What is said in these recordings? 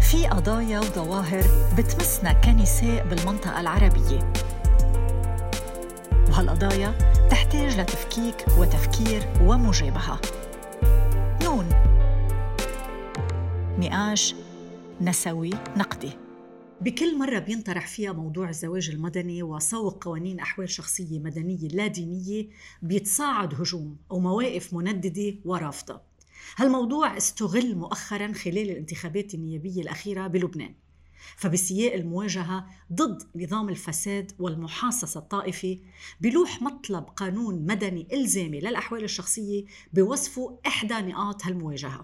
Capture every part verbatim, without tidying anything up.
في قضايا وظواهر بتمسنا كنساء بالمنطقة العربية، وهالقضايا تحتاج لتفكيك وتفكير ومجابهة. نون نقاش نسوي نقدي. بكل مرة بينطرح فيها موضوع الزواج المدني وسوق قوانين أحوال شخصية مدنية لا دينية، بيتصاعد هجوم أو مواقف منددة ورافضة. هالموضوع استغل مؤخراً خلال الانتخابات النيابية الأخيرة بلبنان، فبسياق المواجهة ضد نظام الفساد والمحاصصة الطائفي بلوح مطلب قانون مدني إلزامي للأحوال الشخصية بوصفه إحدى نقاط هالمواجهة.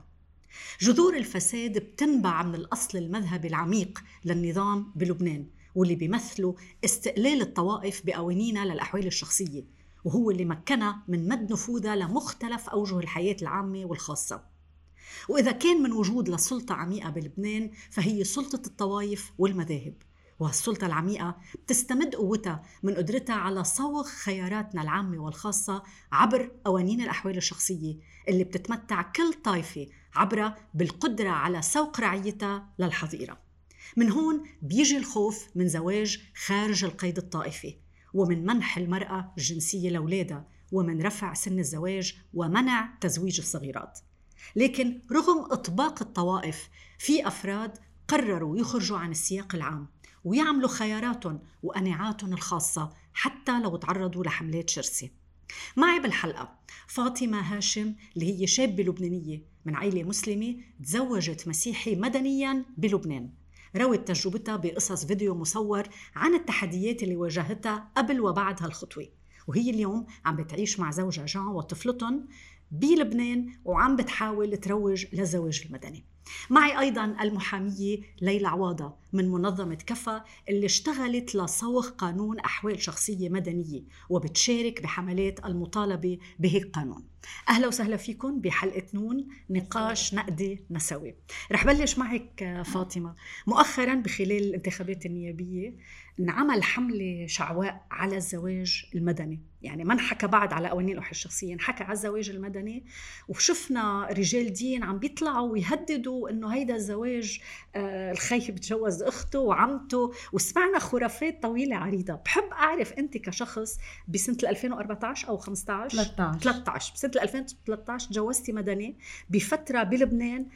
جذور الفساد بتنبع من الأصل المذهبي العميق للنظام بلبنان، واللي بيمثله استقلال الطوائف بقوانينها للأحوال الشخصية، وهو اللي مكنها من مد نفوذها لمختلف أوجه الحياة العامة والخاصة. وإذا كان من وجود لسلطة عميقة بلبنان فهي سلطة الطوائف والمذاهب، وهالسلطة العميقة بتستمد قوتها من قدرتها على صوغ خياراتنا العامة والخاصة عبر قوانين الأحوال الشخصية اللي بتتمتع كل طائفة عبرها بالقدرة على سوق رعيتها للحظيرة. من هون بيجي الخوف من زواج خارج القيد الطائفي، ومن منح المرأة الجنسية لأولادها، ومن رفع سن الزواج ومنع تزويج الصغيرات. لكن رغم إطباق الطوائف، في أفراد قرروا يخرجوا عن السياق العام ويعملوا خياراتهم وقناعاتهم الخاصة حتى لو تعرضوا لحملات شرسة. معي بالحلقة فاطمة هاشم، اللي هي شابة لبنانية من عائلة مسلمة تزوجت مسيحي مدنياً بلبنان. روت تجربتها بقصص فيديو مصور عن التحديات اللي واجهتها قبل وبعد هالخطوة، وهي اليوم عم بتعيش مع زوجها جان وطفلتهم بلبنان وعم بتحاول تروج للزواج المدني. معي أيضاً المحامية ليلى عواضة من منظمة كفا، اللي اشتغلت لصوغ قانون أحوال شخصية مدنية وبتشارك بحملات المطالبة بهيك قانون. أهلا وسهلا فيكم بحلقة نون نقاش نقدي نسوي. رح بلش معك فاطمة. مؤخراً بخلال الانتخابات النيابية انعمل حملة شعواء على الزواج المدني، يعني ما انحكى بعد على قوانين الأحوال الشخصية، انحكى على الزواج المدني، وشفنا رجال دين عم بيطلعوا ويهددوا انه هيدا الزواج آه الخي بتجوز اخته وعمته، وسمعنا خرافات طويلة عريضة. بحب اعرف انت كشخص بسنة ألفين وأربعة عشر او خمسة عشر ثلاثة عشر بسنة ألفين وثلاثة عشر تجوزتي مدني بفترة بلبنان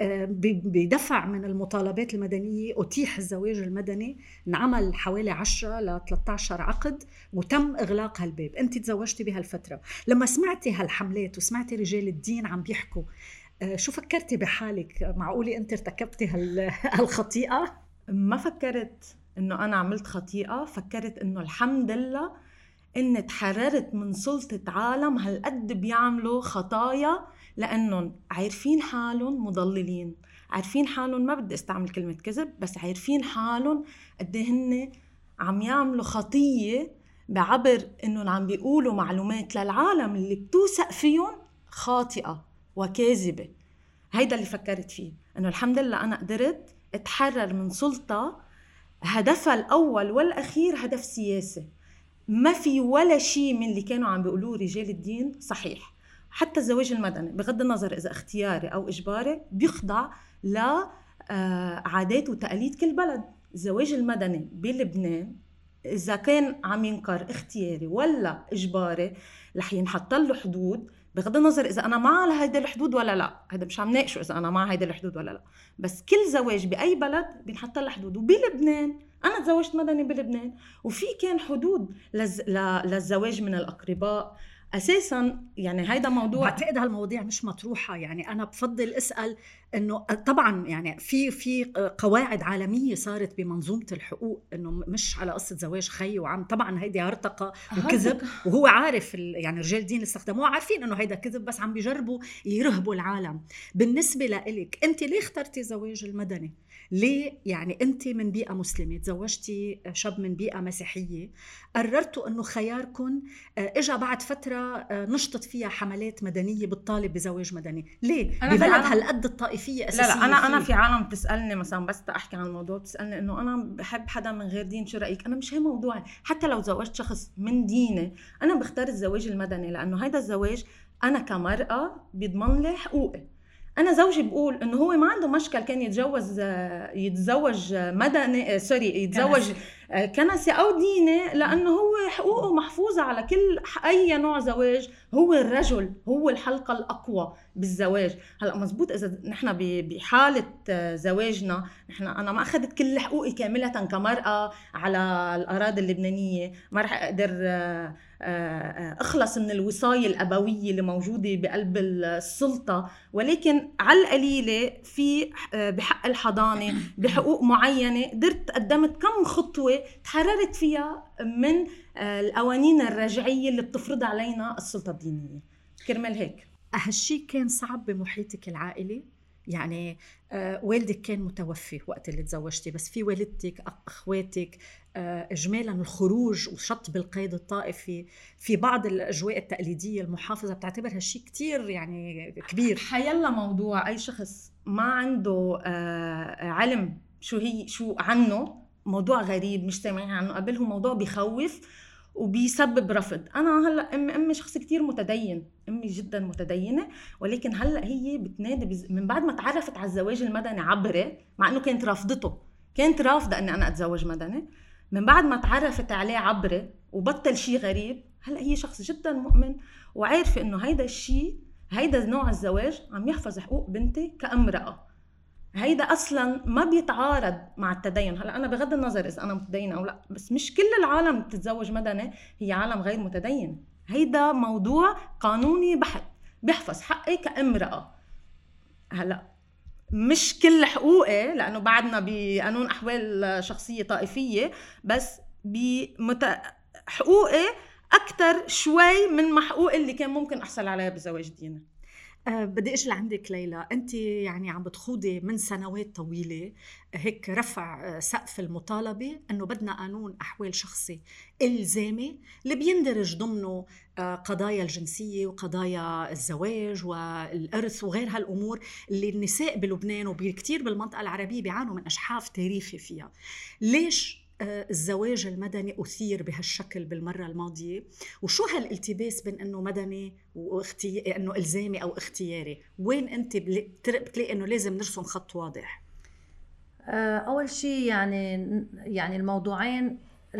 بدفع من المطالبات المدنية أتيح الزواج المدني، نعمل حوالي عشرة ل ثلاثة عشر عقد وتم إغلاق هالباب. أنت تزوجتي بهالفترة، لما سمعتي هالحملات وسمعتي رجال الدين عم بيحكوا، شو فكرتي بحالك؟ معقولة أنت ارتكبتي هالخطيئة؟ ما فكرت إنه أنا عملت خطيئة، فكرت إنه الحمد لله إني تحررت من سلطة عالم هالقد بيعملوا خطايا، لأنهم عارفين حالهم مضللين، عارفين حالهم، ما بدي استعمل كلمة كذب، بس عارفين حالهم قد هن عم يعملوا خطية بعبر إنهم عم بيقولوا معلومات للعالم اللي بتوثق فيهم خاطئة وكاذبة. هيدا اللي فكرت فيه، إنه الحمد لله أنا قدرت اتحرر من سلطة هدفها الأول والأخير هدف سياسي. ما في ولا شيء من اللي كانوا عم بيقولوه رجال الدين صحيح. حتى الزواج المدني بغض النظر إذا اختياري أو إجباري بيخضع لعادات وتقاليد كل بلد. الزواج المدني بلبنان إذا كان عم ينكر اختياري ولا إجباري رح ينحط له حدود، بغض النظر إذا أنا مع هيدا الحدود ولا لا. هيدا مش عم ناقشه إذا أنا مع هيدا الحدود ولا لا، بس كل زواج بأي بلد بينحط له حدود. وبلبنان أنا تزوجت مدني بلبنان وفي كان حدود للز... للزواج من الأقرباء أساساً. يعني هيدا موضوع، بعتقد هالمواضيع مش مطروحة. يعني أنا بفضل أسأل إنه طبعاً يعني في في قواعد عالمية صارت بمنظومة الحقوق إنه مش على قصة زواج خي وعم. طبعاً هيدي هرطقة وكذب، وهو عارف يعني رجال الدين اللي استخدموه عارفين إنه هيدا كذب، بس عم بيجربوا يرهبوا العالم. بالنسبة لإلك أنت ليه اخترتي زواج المدني؟ ليه يعني أنت من بيئة مسلمة تزوجتي شاب من بيئة مسيحية، قررتوا أنه خياركم إجا بعد فترة نشطت فيها حملات مدنية بالطالب بزواج مدني؟ ليه؟ ببلد هالقد الطائفية أساسية. لا لا أنا, أنا في عالم بتسألني مثلا بس تأحكي عن الموضوع، بتسألني أنه أنا بحب حدا من غير دين، شو رأيك؟ أنا مش هي موضوعي. حتى لو زوجت شخص من ديني أنا بختار الزواج المدني، لأنه هيدا الزواج أنا كمرأة بيضمن لي حقوقي. انا زوجي بقول انه هو ما عنده مشكل كان يتجوز يتزوج مدني سوري يتزوج كنسي, كنسي او ديني، لانه هو حقوقه محفوظه على كل اي نوع زواج. هو الرجل هو الحلقه الاقوى بالزواج. هلا مزبوط اذا نحن بحاله زواجنا نحن انا ما اخذت كل حقوقي كامله كمراه على الاراضي اللبنانيه، ما رح اقدر اخلص من الوصايه الابويه اللي موجوده بقلب السلطه، ولكن على القليله في بحق الحضانه بحقوق معينه قدرت قدمت كم خطوه تحررت فيها من القوانين الرجعيه اللي بتفرض علينا السلطه الدينيه. كرمال هيك هالشي كان صعب بمحيطك العائلي؟ يعني آه والدك كان متوفي وقت اللي تزوجتي، بس في والدتك اخواتك آه اجمالا الخروج وشطب القيد الطائفي في بعض الاجواء التقليديه المحافظه بتعتبر هالشي كتير يعني كبير. حيلا موضوع اي شخص ما عنده آه علم شو هي شو عنه موضوع غريب مش سامعين عنه قبل، هو موضوع بيخوف وبيسبب رفض. انا هلا امي امي شخص كتير متدين، امي جدا متدينه، ولكن هلا هي بتنادي بز... من بعد ما تعرفت على الزواج المدني عبره، مع انه كانت رافضته، كانت رافضه اني انا اتزوج مدني، من بعد ما تعرفت عليه عبره وبطل شيء غريب، هلا هي شخص جدا مؤمن وعارفه انه هيدا الشيء هيدا نوع الزواج عم يحفظ حقوق بنتي كامراه. هيدا اصلا ما بيتعارض مع التدين. هلا انا بغض النظر اذا انا متدينه او لا، بس مش كل العالم بتتزوج مدني هي عالم غير متدين. هيدا موضوع قانوني بحت بيحفظ حقي كامراه. هلا مش كل حقوقي لانه بعدنا بقانون احوال شخصيه طائفيه، بس بمت... حقوقي اكثر شوي من ما حقوقي اللي كان ممكن احصل عليها بزواج ديني. أه بدي اجي لعندك ليلى، انت يعني عم بتخوضي من سنوات طويله هيك رفع سقف المطالبه انه بدنا قانون احوال شخصي الزامي اللي بيندرج ضمنه قضايا الجنسيه وقضايا الزواج والارث وغير هالامور اللي النساء بلبنان وبكثير بالمنطقه العربيه بيعانوا من اشحاف تاريخي فيها. ليش الزواج المدني أثير بهالشكل بالمرة الماضية؟ وشو هالالتباس بين أنه مدني واختي... أنه إلزامي أو اختياري؟ وين أنت بتلاقي أنه لازم نرسم خط واضح؟ أول شيء يعني يعني الموضوعين،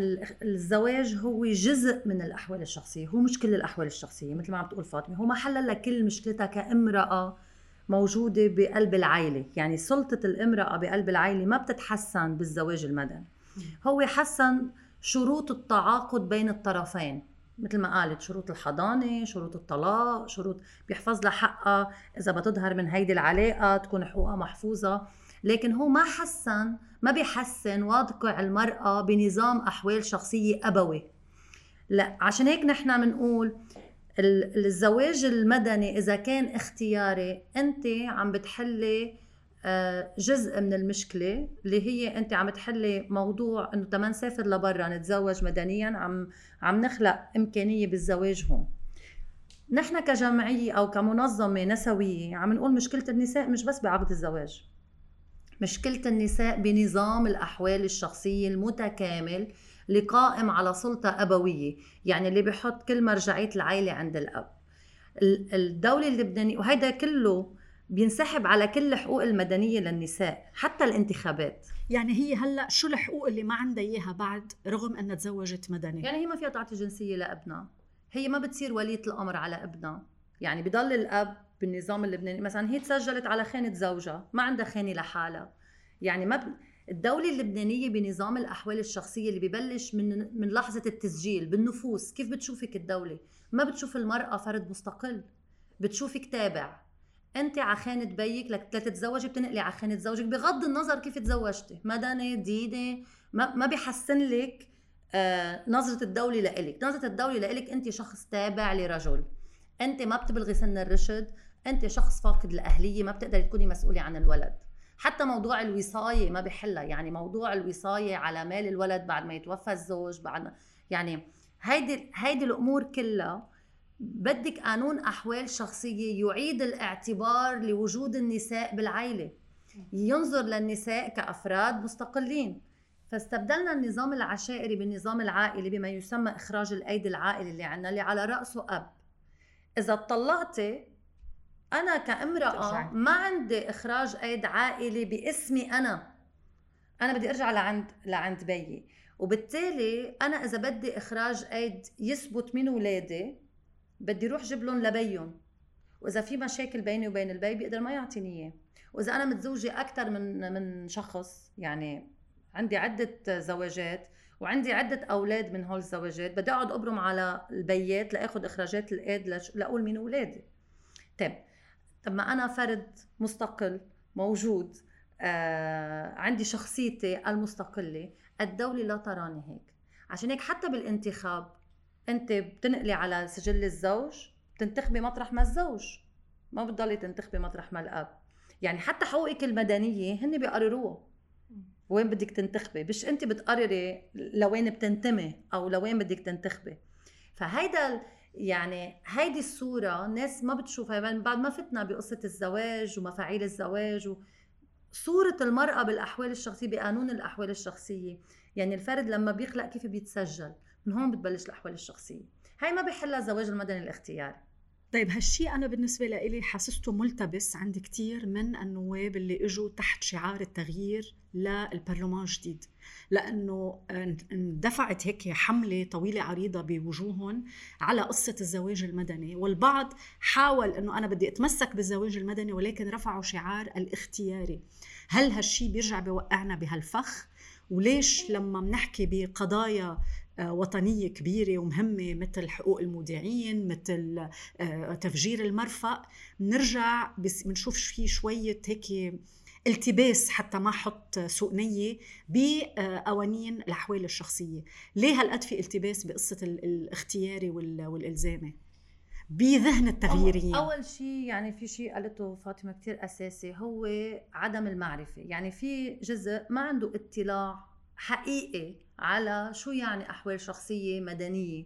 الزواج هو جزء من الأحوال الشخصية، هو مش كل الأحوال الشخصية مثل ما عم تقول فاطمة. هو ما حلل لك كل مشكلتها كامرأة موجودة بقلب العائلة. يعني سلطة الامرأة بقلب العائلة ما بتتحسن بالزواج المدني، هو حسن شروط التعاقد بين الطرفين مثل ما قالت، شروط الحضانة، شروط الطلاق، شروط بيحفظ لها حقها إذا بتظهر من هيدي العلاقة تكون حقوقها محفوظة. لكن هو ما حسن ما بيحسن واقع المرأة بنظام أحوال شخصية أبوي. لا، عشان هيك نحن منقول الزواج المدني إذا كان اختياري أنت عم بتحلي جزء من المشكلة اللي هي أنت عم تحلي موضوع إنه تما نسافر لبرا نتزوج مدنيا، عم عم نخلق إمكانية بالزواج هون. نحن كجمعية أو كمنظمة نسوية عم نقول مشكلة النساء مش بس بعقد الزواج، مشكلة النساء بنظام الأحوال الشخصية المتكامل اللي قائم على سلطة أبوية، يعني اللي بيحط كل مرجعية العائلة عند الأب. الدولة اللبنانية وهيدا كله بينسحب على كل حقوق المدنية للنساء حتى الانتخابات. يعني هي هلأ شو الحقوق اللي ما عندها إياها بعد رغم أنها تزوجت مدني؟ يعني هي ما فيها تعطي جنسية لابنها، هي ما بتصير ولية الأمر على ابنها. يعني بضل الأب بالنظام اللبناني مثلا هي تسجلت على خانة زوجها، ما عندها خانة لحالها. يعني ما ب... الدولة اللبنانية بنظام الأحوال الشخصية اللي بيبلش من من لحظة التسجيل بالنفوس، كيف بتشوفك الدولة؟ ما بتشوف المرأة فرد مستقل، بتشوفك تابع. انت على خانة بيك لك تتزوجي بتنقلي على خانة زوجك بغض النظر كيف تزوجتي، مدني ديني، ما ما بيحسن لك آه نظرة الدولة لإلك. نظرة الدولة لإلك انت شخص تابع لرجل، انت ما بتبلغي سن الرشد، انت شخص فاقد الأهلية، ما بتقدري تكوني مسؤولة عن الولد. حتى موضوع الوصاية ما بيحلها، يعني موضوع الوصاية على مال الولد بعد ما يتوفى الزوج، بعد ما يعني هيدي هيدي الأمور كلها بدك قانون أحوال شخصية يعيد الاعتبار لوجود النساء بالعائلة، ينظر للنساء كأفراد مستقلين. فاستبدلنا النظام العشائري بالنظام العائلي بما يسمى إخراج الأيدي العائلي اللي عنا اللي على رأسه أب. إذا اتطلقتي انا كامراه ما عندي اخراج ايد عائلي باسمي، انا انا بدي ارجع لعند لعند بيي، وبالتالي انا اذا بدي اخراج ايد يثبت من ولادي بدي روح جيب لهم لبيهم، واذا في مشاكل بيني وبين البي بيقدر ما يعطيني اياه. واذا انا متزوجه اكثر من من شخص، يعني عندي عده زواجات وعندي عده اولاد من هول الزواجات، بدي اقعد ابرم على البيات لاخذ اخراجات الايد لاقول مين اولادي. طيب طب ما انا فرد مستقل موجود، آه عندي شخصيتي المستقله، الدوله لا تراني هيك. عشان هيك حتى بالانتخاب انت بتنقلي على سجل الزوج بتنتخبي مطرح ما الزوج، ما بتضلي تنتخبي مطرح ما الاب. يعني حتى حقوقك المدنيه هن بيقرروها وين بدك تنتخبي، مش انت بتقرري لوين بتنتمي او لوين بدك تنتخبي. فهيدا يعني هيدي الصوره ناس ما بتشوفها. يعني بعد ما فتنا بقصه الزواج ومفاعيل الزواج وصوره المراه بالاحوال الشخصيه بقانون الاحوال الشخصيه، يعني الفرد لما بيخلق كيف بيتسجل، من هون بتبلش الاحوال الشخصيه. هاي ما بيحلها الزواج المدني الاختياري. طيب هالشي أنا بالنسبة لإلي حسسته ملتبس عند كتير من النواب اللي إجوا تحت شعار التغيير للبرلمان الجديد، لأنه اندفعت هيك حملة طويلة عريضة بوجوههم على قصة الزواج المدني، والبعض حاول أنه أنا بدي أتمسك بالزواج المدني ولكن رفعوا شعار الاختياري. هل هالشي بيرجع بيوقعنا بهالفخ؟ وليش لما بنحكي بقضايا وطنية كبيرة ومهمة مثل حقوق المودعين، مثل تفجير المرفأ، بنرجع بنشوف فيه شوية هيك التباس حتى ما حط سوء نية بقوانين الأحوال الشخصية؟ ليه هالقد في التباس بقصة الاختياري والإلزامي بذهن التغييريين؟ أول شيء يعني في شيء قالته فاطمة كتير أساسي، هو عدم المعرفة. يعني في جزء ما عنده اطلاع حقيقي على شو يعني أحوال شخصية مدنية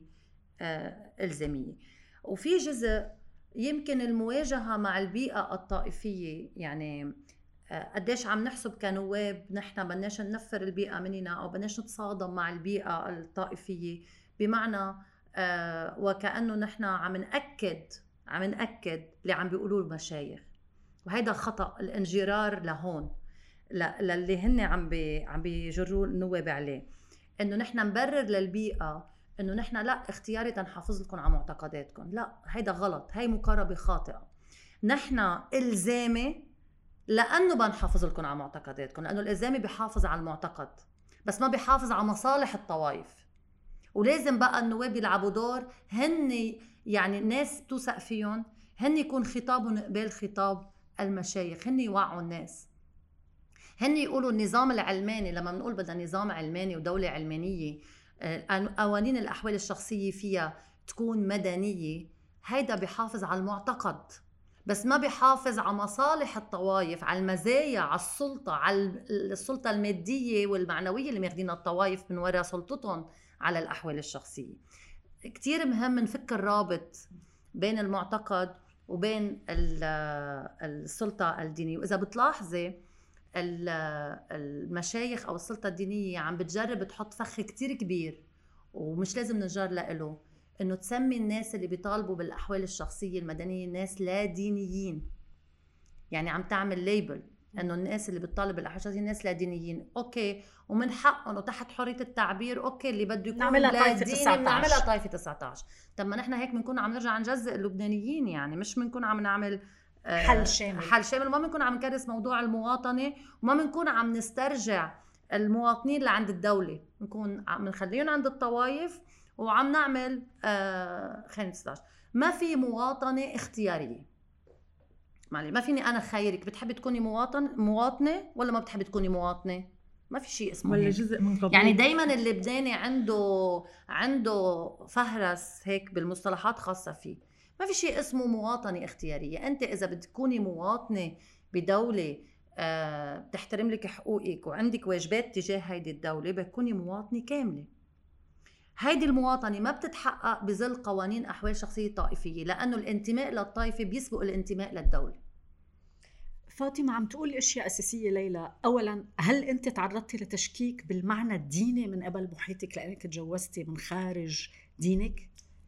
آه إلزامية، وفي جزء يمكن المواجهة مع البيئة الطائفية. يعني آه قديش عم نحسب كنواب نحن بدناش ننفر البيئة مننا أو بدناش نتصادم مع البيئة الطائفية، بمعنى آه وكأنه نحن عم نأكد عم نأكد اللي عم بيقولوه المشايخ. وهيدا خطأ الانجرار لهون للي هن عم بي عم بيجروا النواب عليه، انه نحن نبرر للبيئه انه نحن لا اختياري تنحافظ لكم على معتقداتكم. لا، هيدا غلط، هي مقاربه خاطئه. نحن الزامي لانه بنحافظ لكم على معتقداتكم، لانه الالزامي بيحافظ على المعتقد بس ما بيحافظ على مصالح الطوائف. ولازم بقى النواب يلعبوا دور، هن يعني الناس توثق فيهم، هن يكون خطابهم قبال خطاب المشايخ، هن يوعوا الناس، هن يقولوا النظام العلماني. لما بنقول بدنا نظام علماني ودولة علمانية قوانين الأحوال الشخصية فيها تكون مدنية، هيدا بيحافظ على المعتقد بس ما بيحافظ على مصالح الطوائف، على المزايا، على السلطة، على السلطة المادية والمعنوية اللي ماخدينها الطوائف من وراء سلطتهم على الأحوال الشخصية. كتير مهم نفك الرابط بين المعتقد وبين السلطة الدينية. وإذا بتلاحظي المشايخ أو السلطة الدينية عم بتجرب تحط فخ كتير كبير، ومش لازم نجار لإله، إنه تسمي الناس اللي بيطالبوا بالأحوال الشخصية المدنية ناس لا دينيين. يعني عم تعمل ليبل إنه الناس اللي بتطالب بالأحوال الشخصية ناس لا دينيين. أوكي، ومن حقهم وتحت حرية التعبير، أوكي، اللي بده يكون لا ديني بنعملها طائفة تسعة عشر. طب ما نحن هيك بنكون عم نرجع نجزء اللبنانيين، يعني مش بنكون عم نعمل حل شامل. حل شامل. ما بنكون عم نكرس موضوع المواطنة، وما بنكون عم نسترجع المواطنين اللي عند الدولة، بنكون عم نخليهم عند الطوائف وعم نعمل آه خلينا ستة عشر. ما في مواطنة اختيارية. معلي، ما فيني أنا خيرك بتحبي تكوني مواطن مواطنة ولا ما بتحبي تكوني مواطنة. ما في شيء اسمه ولا هيك. جزء من قضية. يعني دايما اللبناني عنده عنده فهرس هيك بالمصطلحات خاصة فيه. ما في شيء اسمه مواطنة اختيارية. أنت إذا بتكوني مواطنة بدولة أه بتحترم لك حقوقك وعندك واجبات تجاه هيدي الدولة، بتكوني مواطنة كاملة. هيدي المواطنة ما بتتحقق بظل قوانين أحوال شخصية طائفية، لأنه الانتماء للطائفة بيسبق الانتماء للدولة. فاطمة عم تقول أشياء أساسية. ليلى، أولاً هل أنت تعرضتي لتشكيك بالمعنى الديني من قبل محيطك لأنك تجوزتي من خارج دينك؟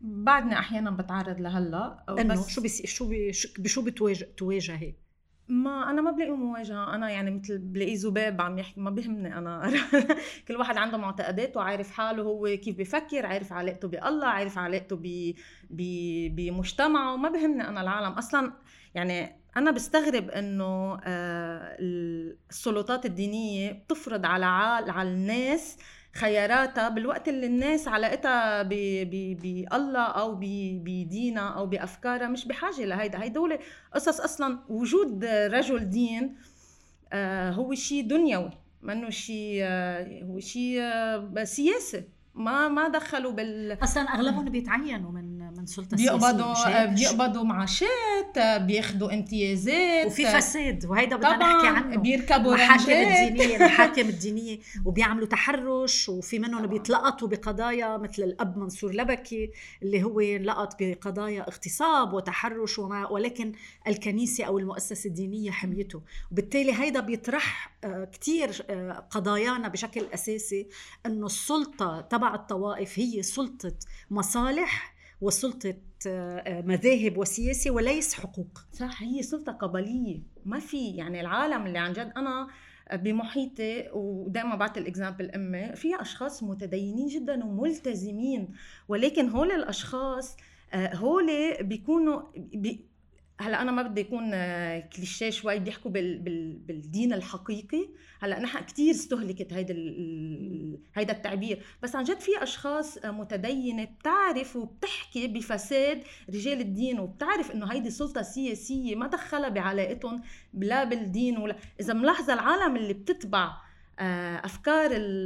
بعدني احيانا بتعرض لهلا، انه شو بس شو بشو بتواجه تواجهي؟ ما انا ما بلاقي مواجهه، انا يعني مثل بلاقي ذباب عم يحكي، ما بيهمني انا. كل واحد عنده معتقداته وعارف حاله هو كيف بيفكر، عارف علاقته بالله، عارف علاقته ب بمجتمعه، ما بيهمني انا العالم اصلا. يعني انا بستغرب انه السلطات الدينيه بتفرض على على الناس خياراتها بالوقت اللي الناس علاقتها بالله او بدينها او بافكارها مش بحاجه لهيدا. هيدول قصص اصلا وجود رجل دين هو شيء دنيوي، منه شيء، هو شيء سياسي، ما ما دخلوا بال اصلا اغلبهم بيتعينوا من من سلطه بيقبضوا سياسيه، بيقبضوا معاشات، بياخذوا امتيازات، وفي فساد، وهيدا بدنا نحكي عنه. بيركبوا المحاكم الدينيه المحاكم الدينيه وبيعملوا تحرش، وفي منهم بيتلقطوا بقضايا مثل الاب منصور لبكي اللي هو انلقط بقضايا اغتصاب وتحرش وما، ولكن الكنيسه او المؤسسه الدينيه حميته. وبالتالي هيدا بيطرح كتير قضايانا بشكل اساسي، انه السلطه تبع الطوائف هي سلطه مصالح وسلطه مذاهب وسياسه وليس حقوق. صح، هي سلطه قبليه. ما في يعني العالم اللي عن جد انا بمحيطي ودائما بعطي الاكزامبل امي، فيها اشخاص متدينين جدا وملتزمين، ولكن هول الاشخاص هول بيكونوا بي هلا انا ما بدي يكون كليشيه شوي، بيحكوا بال بال بالدين الحقيقي. هلا نحن كثير استهلكت هيدا هيدا التعبير، بس عن جد في اشخاص متدينه بتعرف وبتحكي بفساد رجال الدين، وبتعرف انه هيدي سلطه سياسيه ما دخلها بعلاقتهم لا بالدين ولا. اذا ملاحظه العالم اللي بتتبع أفكار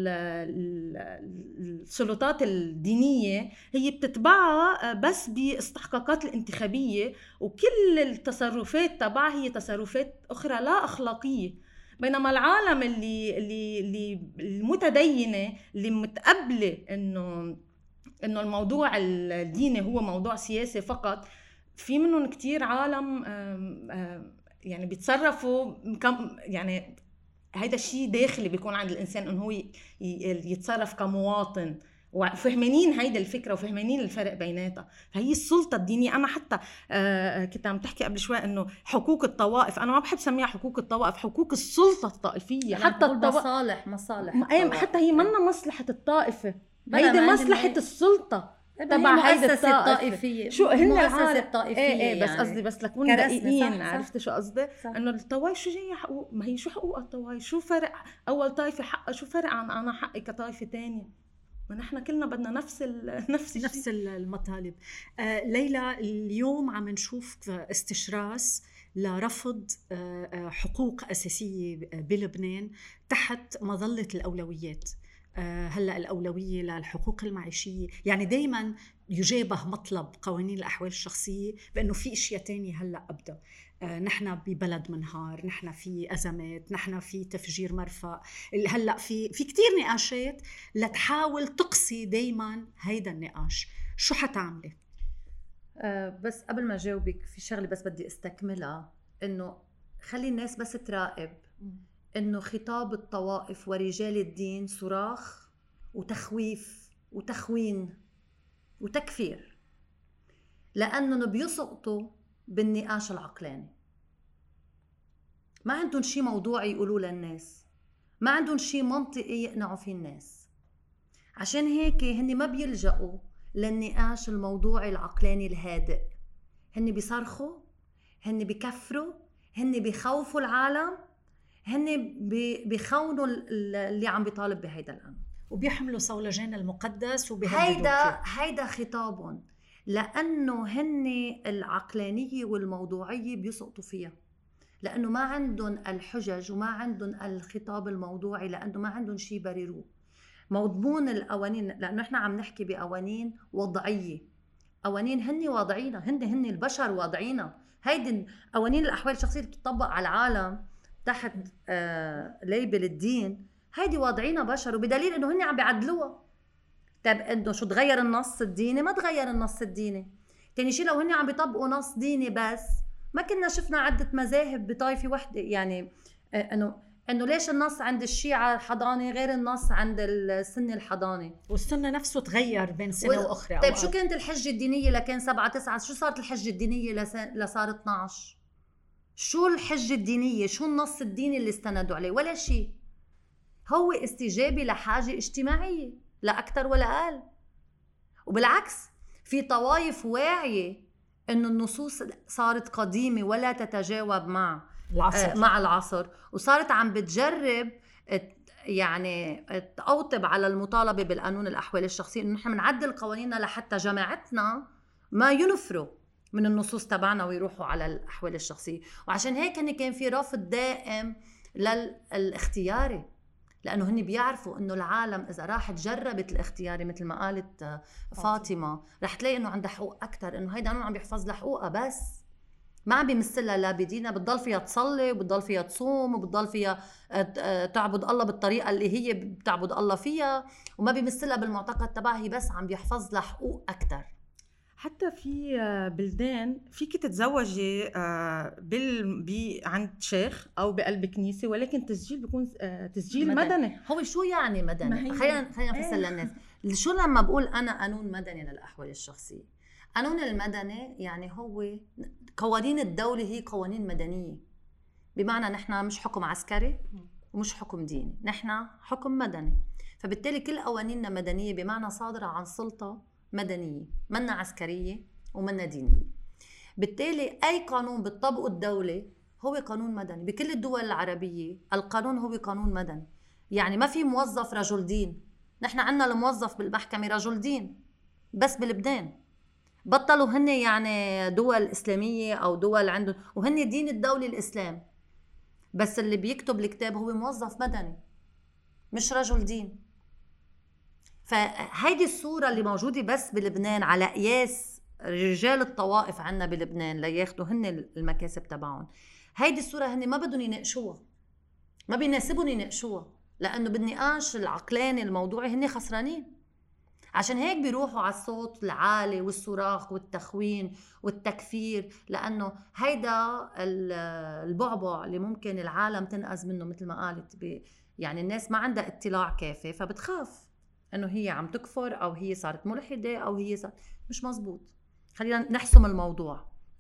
السلطات الدينية هي بتتبعها بس باستحقاقات الانتخابية، وكل التصرفات تبعها هي تصرفات أخرى لا أخلاقية. بينما العالم اللي اللي اللي المتدينة اللي متقبلة إنه إنه الموضوع الديني هو موضوع سياسي فقط، في منهم كتير عالم يعني بيتصرفوا يعني هيدا الشيء داخلي بيكون عند الانسان انه هو يتصرف كمواطن، وفهمانين هيدا الفكره وفهمانين الفرق بيناتها. فهي السلطه الدينيه. انا حتى آه كنت عم تحكي قبل شوي انه حقوق الطوائف، انا ما بحب سميها حقوق الطوائف، حقوق السلطه الطائفيه. حتى الطوائف مصالح مصالح حتى هي منا مصلحه الطائفه، هيدي مصلحه السلطه تبع هيدا الطائفيه. شو هن المؤسسه الطائفيه؟ ايه ايه بس يعني قصدي بس لكون دقيقين. عرفت شو قصدي؟ انه الطوائف شو جايه حقوق؟ ما هي شو حقوق الطوائف؟ شو فرق اول طائفه حقها شو فرق عن انا حقي كطائفه تانية؟ ما نحن كلنا بدنا نفس نفس نفس المطالب. آه ليلى، اليوم عم نشوف استشراس لرفض آه حقوق اساسيه بلبنان تحت مظله الاولويات. هلأ الأولوية للحقوق المعيشية، يعني دايما يجابه مطلب قوانين الأحوال الشخصية بأنه في إشياء تانية هلأ أبدأ. نحن ببلد منهار، نحن في أزمات، نحن في تفجير مرفأ، هلأ في في كتير نقاشات لتحاول تقصي دايما هيدا النقاش. شو حتعملي؟ أه بس قبل ما جاوبك في شغلة بس بدي استكملها، إنه خلي الناس بس تراقب إنه خطاب الطوائف ورجال الدين صراخ وتخويف وتخوين وتكفير، لأنهم بيسقطوا بالنقاش العقلاني. ما عندهم شيء موضوعي يقولوا للناس، ما عندهم شيء منطقي يقنعوا فيه الناس. عشان هيك هن ما بيلجأوا للنقاش الموضوعي العقلاني الهادئ. هن بيصرخوا، هن بيكفروا، هن بيخوفوا العالم، هن بيخونوا اللي عم بيطالب بهيدا الأمر، وبيحملوا صولجان المقدس وبيهددوا. هيدا هيدا خطابهم، لأنه هن العقلانية والموضوعية بيسقطوا فيها، لأنه ما عندهم الحجج وما عندهم الخطاب الموضوعي، لأنه ما عندهم شيء بريروه. مضمون القوانين، لأنه إحنا عم نحكي بقوانين وضعية، قوانين هن واضعينها، هن هن البشر واضعينها. هيدي قوانين الأحوال الشخصية اللي بتطبق على العالم تحت آه ليبل الدين، هيدي واضعينها بشر، وبدليل انه هن عم بيعدلوها. طب انه شو تغير النص الديني؟ ما تغير النص الديني. تاني شيء لو هن عم بيطبقوا نص ديني بس ما كنا شفنا عدة مذاهب بطائفة وحدة. يعني آه انه انه ليش النص عند الشيعة الحضانة غير النص عند السنة الحضانة، والسنة نفسه تغير بين سنة و... وأخرى. طيب شو كانت الحجة الدينية لكان سبعة تسعة؟ شو صارت الحجة الدينية لس... لصار اثناشر؟ شو الحجة الدينية؟ شو النص الديني اللي استندوا عليه؟ ولا شيء. هو استجابة لحاجة اجتماعية لا أكتر ولا أقل. وبالعكس في طوائف واعية إنه النصوص صارت قديمة ولا تتجاوب مع العصر. آه مع العصر، وصارت عم بتجرب يعني تقوطب على المطالبة بالقانون الأحوال الشخصية، إنه نحن بنعدل قوانيننا لحتى جماعتنا ما ينفروا من النصوص تبعنا ويروحوا على الأحوال الشخصية. وعشان هيك كان في رفض دائم للاختياري، لأنه هن بيعرفوا إنه العالم إذا راحت جربت الاختياري مثل ما قالت فاطمة رح تلاقي إنه عندها حقوق أكتر، إنه هيدا قانون عم بيحفظ لها حقوقها بس ما عم بيمثلها لا بدينها، بتضل فيها تصلي وبتضل فيها تصوم وبتضل فيها تعبد الله بالطريقة اللي هي بتعبد الله فيها، وما بيمثلها بالمعتقد تبعها، هي بس عم بيحفظ لها حقوق أكتر. حتى في بلدان فيك تتزوجي بال بي عند شيخ او بقلب كنيسه، ولكن تسجيل بيكون تسجيل مدني. مدني. هو شو يعني مدني؟ خلينا خلينا نفسر ايه. للناس شو لما بقول انا قانون مدني للاحوال الشخصيه. قانون المدني يعني هو قوانين الدوله هي قوانين مدنيه، بمعنى نحن مش حكم عسكري ومش حكم ديني، نحن حكم مدني، فبالتالي كل قوانيننا مدنيه بمعنى صادره عن سلطه مدنية، منا عسكرية ومنا دينية. بالتالي أي قانون بتطبقه الدولة هو قانون مدني. بكل الدول العربية القانون هو قانون مدني، يعني ما في موظف رجل دين. نحن عنا الموظف بالمحكمة رجل دين، بس بلبنان بطلوا هن يعني دول إسلامية أو دول عندهم وهن دين الدولة الإسلام، بس اللي بيكتب الكتاب هو موظف مدني مش رجل دين. فهيدي الصورة اللي موجودة بس بلبنان على قياس رجال الطوائف عنا بلبنان لياخدوا هن المكاسب تبعهم. هيدي الصورة هن ما بدهم يناقشوها، ما بيناسبهم يناقشوها، لأنه بالنقاش العقلاني الموضوعي هن خسرانين. عشان هيك بيروحوا على الصوت العالي والصراخ والتخوين والتكفير، لأنه هيدا البعبع اللي ممكن العالم تنقذ منه مثل ما قالت، يعني الناس ما عندها اطلاع كافي فبتخاف انه هي عم تكفر او هي صارت ملحده او هي صارت مش مزبوط. خلينا نحسم الموضوع.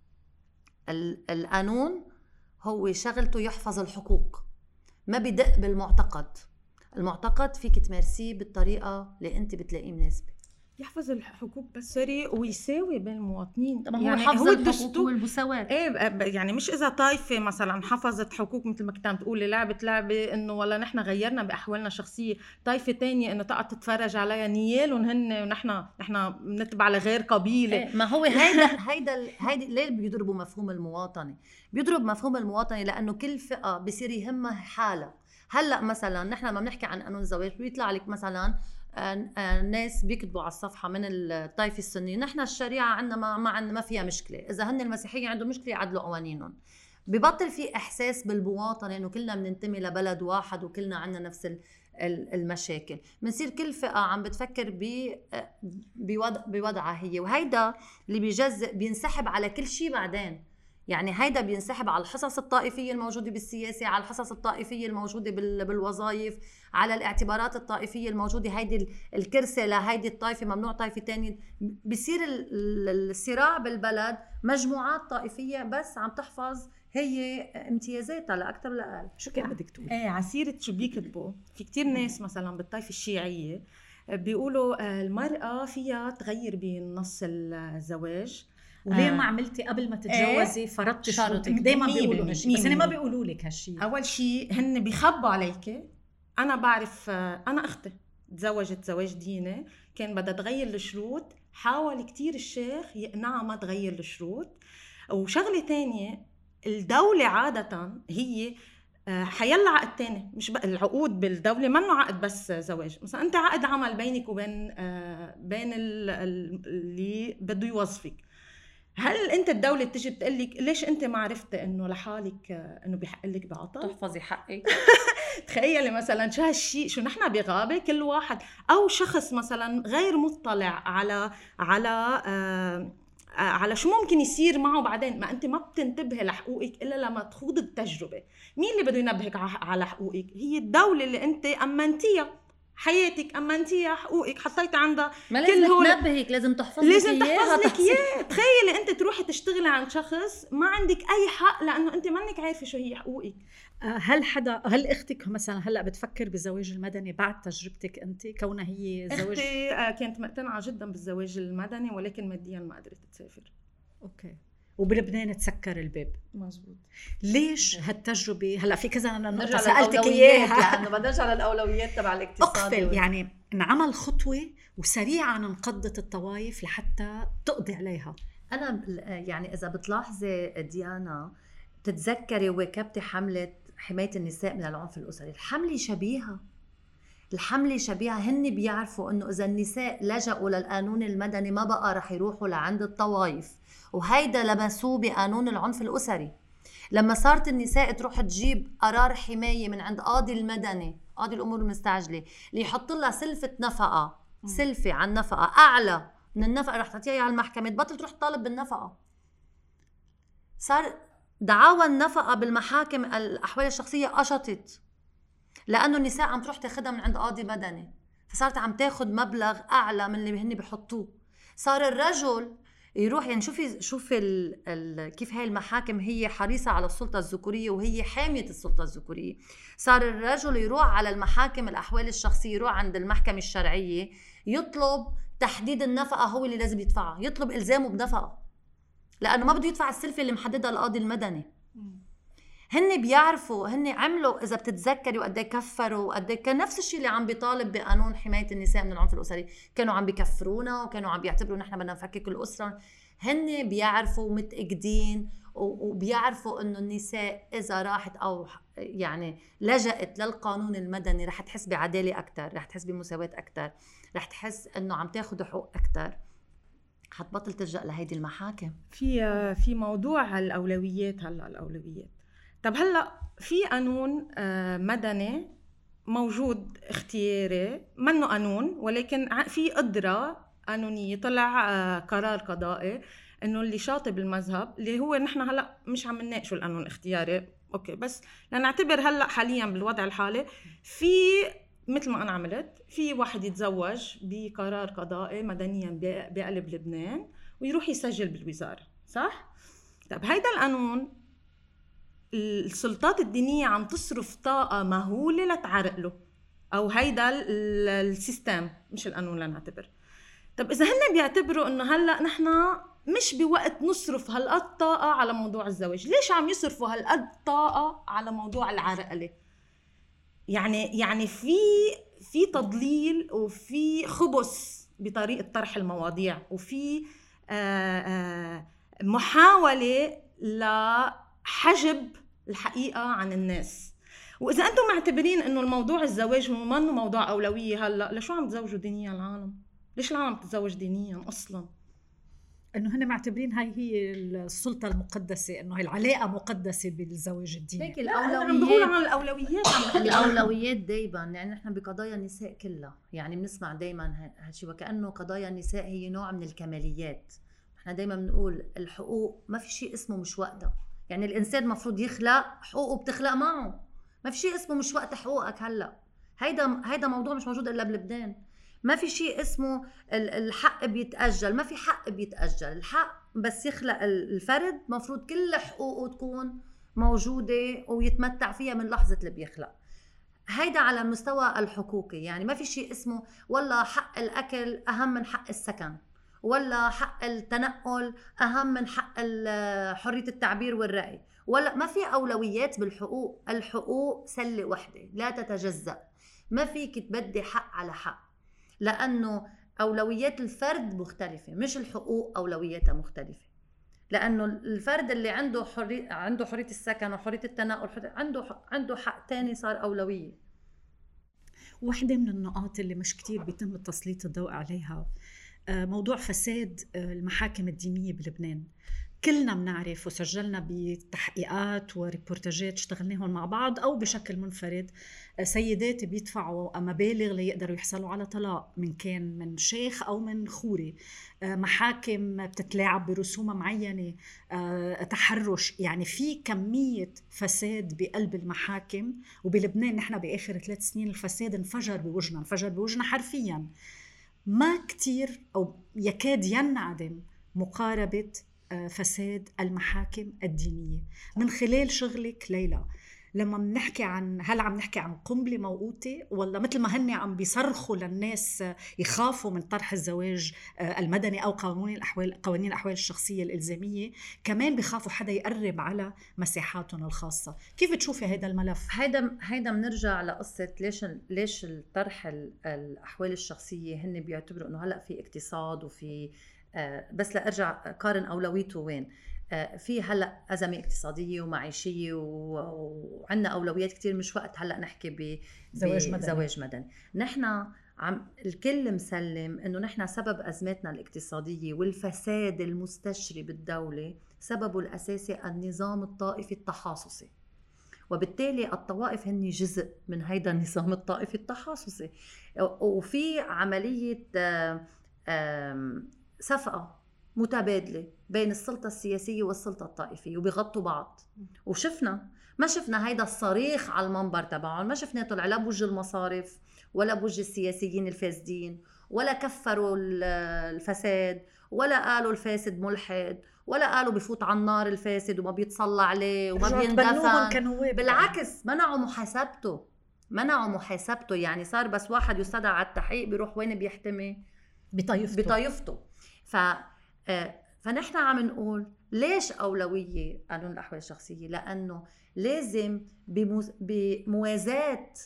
القانون هو شغلته يحفظ الحقوق، ما بدق بالمعتقد. المعتقد فيك تمارسيه بالطريقه اللي انت بتلاقيه مناسبه. يحفظ الحقوق بس سوري ويساوي بين المواطنين. طبعا يعني هو حفظ الحقوق والمساواة. ايه يعني مش اذا طائفه مثلا حفظت حقوق مثل ما كنت عم تقولي لعبه لعبه انه ولا نحن غيرنا باحوالنا الشخصيه، طائفه تانية انه تقعد تتفرج عليها نيالهم هن ونحن نحن بنتبع لغير قبيله. إيه ما هو هيدا هيدا هيدا ليه بيضربوا مفهوم المواطنه؟ بيضرب مفهوم المواطنه لانه كل فئه بصير يهمها حالها. هلا مثلا نحن لما بنحكي عن قانون الزواج بيطلع لك مثلا ناس بيكتبوا على الصفحة من الطائفة السنية نحن الشريعة عندنا ما ما, عندنا ما فيها مشكلة، إذا هن المسيحية عندهم مشكلة يعدلوا قوانينهم. ببطل في إحساس بالمواطنة إنه كلنا بننتمي لبلد واحد وكلنا عندنا نفس المشاكل. بنصير كل فئة عم بتفكر بوضعها هي، وهيدا اللي بيجزء بينسحب على كل شيء بعدين. يعني هيدا بينسحب على الحصص الطائفية الموجودة بالسياسة، على الحصص الطائفية الموجودة بالوظائف، على الاعتبارات الطائفية الموجودة. هيدي الكرسي لهيدي الطائفة ممنوع طائفة تانية. بيصير الصراع بالبلد مجموعات طائفية بس عم تحفظ هي امتيازاتها لا أكتر ولا أقل. شو كان بدك تقول؟ ايه عسيرة شو بيكتبوا في كتير ناس مثلا بالطائفة الشيعية بيقولوا المرأة فيها تغير بنص الزواج، وليه ما عملتي قبل ما تتجوزي ايه فرضتي شروطك؟ دايما بيقولوا هالشيء، بس هن ما بيقولوا لك هالشيء. اول شيء هن بيخبوا عليك. انا بعرف انا اختي تزوجت زواج ديني كان بدها تغير الشروط، حاول كتير الشيخ يقنعها ما تغير الشروط. وشغله تانية الدوله عاده هي حيلا عقد تاني، مش بقى العقود بالدولة منه عقد بس زواج. مثلا انت عقد عمل بينك وبين بين اللي بده يوظفك. هل انت الدولة تجي بتقلك ليش انت ما عرفتي انه لحالك انه بيحق لك بعطل تحفظي حقك؟ تخيلي مثلا شو هالشيء، شو نحن بغابة كل واحد او شخص مثلا غير مطلع على على على شو ممكن يصير معه بعدين. ما انت ما بتنتبهي لحقوقك الا لما تخوض التجربه. مين اللي بده ينبهك على حقوقك؟ هي الدوله اللي انت امنتيها حياتك، امنتيها حقوقك، حطيتي عندها كل هول. تنبهك لازم تحفظ لك لازم تحفظ لك اياه. تخيلي انت تروحي تشتغلي عند شخص ما عندك اي حق لانه انت منك عارفه شو هي حقوقك. هل حدا هل اختك مثلا هلا بتفكر بالزواج المدني بعد تجربتك انت كونها هي زواج؟ اختي كانت مقتنعه جدا بالزواج المدني ولكن ماديا ما قدرت تسافر. اوكي. وبلبنان تسكر الباب. مزبوط. ليش هالتجربه؟ هلا في كذا انا نرجع سالتك اياها لانه بدنا نرجع للاولويات تبع الاقتصاد. اقفل يعني انعمل خطوه وسريعا انقضت الطوائف لحتى تقضي عليها. انا يعني اذا بتلاحظي ديانا بتتذكري واكبتي حمله حمايه النساء من العنف الاسري، الحمله شبيهه الحمله شبيهه هن بيعرفوا انه اذا النساء لجأوا للقانون المدني ما بقى رح يروحوا لعند الطوائف، وهيدا لمسوه بقانون العنف الاسري. لما صارت النساء تروح تجيب قرار حمايه من عند قاضي المدني، قاضي الامور المستعجله، اللي يحط لها سلفه نفقه، سلفه عن نفقه اعلى من النفقه رح تعطيها على المحكمه، تبطل تروح تطالب بالنفقه. صار دعاوى النفقه بالمحاكم الاحوال الشخصيه قشطت لانه النساء عم تروح تاخذها من عند قاضي مدني، فصارت عم تاخذ مبلغ اعلى من اللي هن بيحطوه. صار الرجل يروح، يعني شوفي شوفي ال ال كيف هاي المحاكم هي حريصه على السلطه الذكوريه وهي حاميه السلطه الذكوريه. صار الرجل يروح على المحاكم الاحوال الشخصيه، يروح عند المحكمه الشرعيه يطلب تحديد النفقه، هو اللي لازم يدفعها، يطلب الزامه بنفقه لانه ما بده يدفع السلفه اللي محددها القاضي المدني. هن بيعرفوا، هن عملوا اذا بتتذكري وقد ايه كفروا وقد ايه كان نفس الشيء اللي عم بيطالب بقانون حمايه النساء من العنف الاسري، كانوا عم بيكفرونا وكانوا عم بيعتبروا نحن بدنا نفكك الاسره. هن بيعرفوا متاكدين وبيعرفوا انه النساء اذا راحت او يعني لجأت للقانون المدني رح تحس بعداله اكثر، رح تحس بمساواه اكثر، رح تحس انه عم تاخذ حقوق اكثر، حتبطل تلجأ لهيدي المحاكم. في في موضوع الاولويات. هلا الاولويات، طب هلا في قانون مدني موجود اختياري، منه قانون ولكن في قدرة قانونية، طلع قرار قضائي انه اللي شاطب المذهب اللي هو نحن هلا مش عم نناقشه القانون الاختياري، اوكي، بس لنعتبر هلا حاليا بالوضع الحالي في مثل ما انا عملت، في واحد يتزوج بقرار قضائي مدنيا بقلب لبنان ويروح يسجل بالوزارة، صح؟ طب هيدا القانون السلطات الدينية عم تصرف طاقة مهولة لتعرق له، أو هيدا السيستم مش القانون لنعتبر. طب إذا هن بيعتبروا إنه هلأ نحن مش بوقت نصرف هالقد طاقة على موضوع الزواج، ليش عم يصرفوا هالقد طاقة على موضوع العرقلة؟ يعني يعني في في تضليل وفي خبث بطريقة طرح المواضيع، وفي آآ آآ محاولة لحجب الحقيقة عن الناس. وإذا أنتم معتبرين إنه الموضوع الزواج هو منه موضوع أولوية هلأ، لشو عم تزوجوا دينيا العالم؟ ليش العالم تتزوج دينيا أصلاً؟ إنه هن معتبرين هاي هي السلطة المقدسة، إنه هي العلاقة مقدسة بالزواج الديني. هيك الأولويات، عم بقول عن الأولويات الأولويات دايماً، يعني نحن بقضايا النساء كلها يعني بنسمع دايماً هالشيء وكأنه قضايا النساء هي نوع من الكماليات. نحن دايماً بنقول الحقوق ما في شيء اسمه مش وقتها، يعني الإنسان مفروض يخلق حقوقه بتخلق معه، ما في شيء اسمه مش وقت حقوقك هلأ. هيدا هيدا موضوع مش موجود إلا بلبنان. ما في شيء اسمه الحق بيتأجل، ما في حق بيتأجل، الحق بس يخلق الفرد مفروض كل حقوقه تكون موجودة ويتمتع فيها من لحظة اللي بيخلق. هيدا على المستوى الحقوقي، يعني ما في شيء اسمه والله حق الأكل أهم من حق السكن، ولا حق التنقل أهم من حق حرية التعبير والرأي، ولا ما في أولويات بالحقوق. الحقوق سلة وحدة لا تتجزأ، ما فيك تبدي حق على حق، لأنه أولويات الفرد مختلفة، مش الحقوق أولوياتها مختلفة. لأنه الفرد اللي عنده حرية عنده حرية السكن وحرية التنقل عنده عنده حق تاني صار أولوية. واحدة من النقاط اللي مش كتير بيتم تسليط الضوء عليها موضوع فساد المحاكم الدينية بلبنان. كلنا بنعرف وسجلنا بتحقيقات وريبورتاجات اشتغلناهم مع بعض أو بشكل منفرد، سيدات بيدفعوا مبالغ ليقدروا يحصلوا على طلاق، من كان من شيخ أو من خوري، محاكم بتتلاعب برسومة معينة، تحرش، يعني في كمية فساد بقلب المحاكم. وبلبنان نحن بآخر ثلاث سنين الفساد انفجر بوجنا، انفجر بوجنا حرفيا. ما كتير أو يكاد ينعدم مقاربة فساد المحاكم الدينية. من خلال شغلك ليلى، لما بنحكي عن هل عم نحكي عن قنبلة موقوتة، ولا مثل ما هن عم بيصرخوا للناس يخافوا من طرح الزواج المدني أو قانون الأحوال قوانين الأحوال الشخصية الإلزامية، كمان بيخافوا حدا يقرب على مساحاتهم الخاصة؟ كيف تشوفي هذا الملف؟ هيدا هيدا بنرجع لقصة ليش ليش الطرح الأحوال الشخصية هن بيعتبروا إنه هلأ في اقتصاد وفي بس لأرجع قارن أولويته وين. في هلا أزمة اقتصادية ومعيشية وعندنا أولويات كتير، مش وقت هلا نحكي بزواج مدني. زواج مدني. نحن عم الكل مسلم إنه نحن سبب أزمتنا الاقتصادية والفساد المستشري بالدولة سببه الأساسي النظام الطائفي التحاصصي، وبالتالي الطوائف هن جزء من هيدا النظام الطائفي التحاصصي. وفي عملية صفقة متبادلة بين السلطة السياسية والسلطة الطائفية وبيغطوا بعض. وشفنا ما شفنا هيدا الصريخ على المنبر تبعهم، ما شفناته لا بوجه المصارف ولا بوجه السياسيين الفاسدين، ولا كفروا الفساد، ولا قالوا الفاسد ملحد، ولا قالوا بفوت على النار الفاسد وما بيتصلى عليه وما بيندفن. بالعكس منعوا محاسبته، منعوا محاسبته. يعني صار بس واحد يستدعى على التحقيق بيروح وين بيحتمي؟ بطايفته بطايفته. ف فنحن عم نقول ليش أولوية قانون الأحوال الشخصية؟ لأنه لازم بموازاة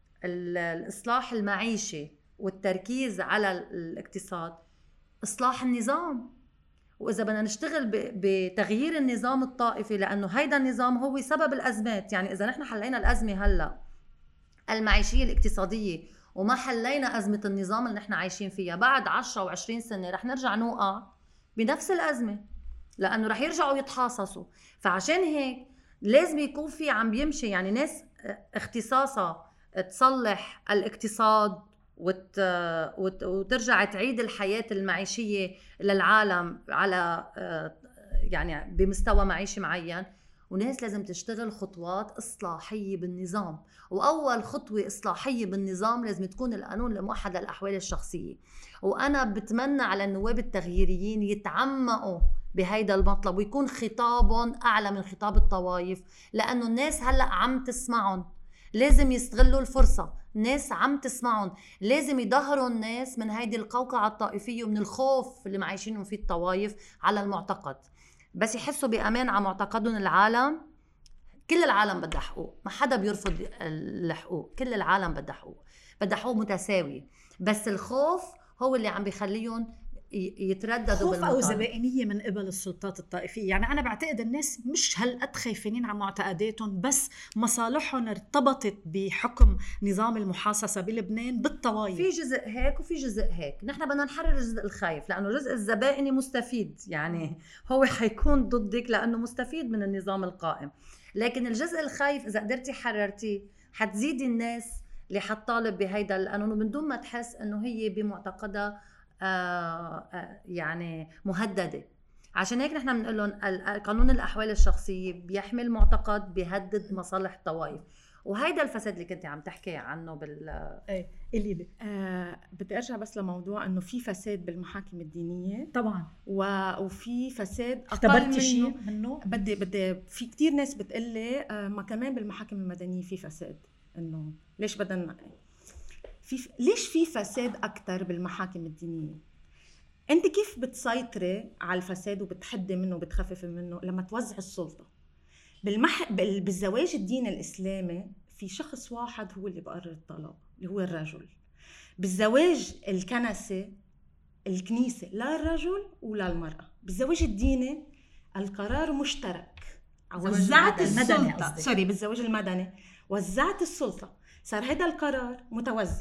الإصلاح المعيشي والتركيز على الاقتصاد إصلاح النظام. وإذا بدنا نشتغل بتغيير النظام الطائفي، لأنه هيدا النظام هو سبب الأزمات. يعني إذا نحن حلينا الأزمة هلأ المعيشية الاقتصادية وما حلينا أزمة النظام اللي نحن عايشين فيها، بعد عشرة وعشرين سنة رح نرجع نوقع بنفس الأزمة، لأنه رح يرجعوا يتحاصصوا. فعشان هيك لازم يكون في عم بيمشي يعني ناس اختصاصها تصلح الاقتصاد وت... وت... وترجع تعيد الحياة المعيشية للعالم على يعني بمستوى معيشي معين، وناس لازم تشتغل خطوات إصلاحية بالنظام. وأول خطوة إصلاحية بالنظام لازم تكون القانون الموحد للأحوال الشخصية. وأنا بتمنى على النواب التغييريين يتعمقوا بهيدا المطلب ويكون خطابهم أعلى من خطاب الطوائف، لأنه الناس هلأ عم تسمعهم، لازم يستغلوا الفرصة. الناس عم تسمعهم، لازم يظهروا الناس من هيدي القوقعة الطائفية ومن الخوف اللي معيشينهم فيه الطوائف على المعتقد. بس يحسوا بأمان على معتقدهم. العالم كل العالم بدها حقوق، ما حدا بيرفض الحقوق، كل العالم بدها حقوق، بدها حقوق متساوية. بس الخوف هو اللي عم بيخليهم يترددوا خوف أو زبائنية من قبل السلطات الطائفية. يعني أنا بعتقد الناس مش هالقد خايفين عن معتقداتهم، بس مصالحهم ارتبطت بحكم نظام المحاصصة بلبنان بالطوائف. في جزء هيك وفي جزء هيك. نحن بدنا نحرر الجزء الخايف، لأنه الجزء الزبائني مستفيد، يعني هو حيكون ضدك لأنه مستفيد من النظام القائم. لكن الجزء الخايف إذا قدرتي حررتيه حتزيدي الناس اللي حتطالب بهيدا القانون ومن دون ما تحس أنه هي بمعتقدها آه آه يعني مهددة. عشان هيك نحن بنقول لهم قانون الأحوال الشخصية بيحمل معتقد بيهدد مصالح الطوائف. وهيدا الفساد اللي كنت عم تحكي عنه بال ايه اللي دي. آه بدي ارجع بس لموضوع انه في فساد بالمحاكم الدينيه طبعا، وفي فساد اقل منه. منه بدي بدي في كتير ناس بتقلي آه ما كمان بالمحاكم المدنيه في فساد. انه ليش بدنا في ليش في فساد اكثر بالمحاكم الدينيه؟ انت كيف بتسيطري على الفساد وبتحدي منه وبتخففي منه؟ لما توزع السلطه. بالمح... بالزواج الديني الاسلامي في شخص واحد هو اللي بقرر الطلاق اللي هو الرجل. بالزواج الكنسي الكنيسه لا الرجل ولا المراه. بالزواج الديني القرار مشترك. وزعت السلطه سوري بالزواج المدني وزعت السلطه، صار هذا القرار متوزع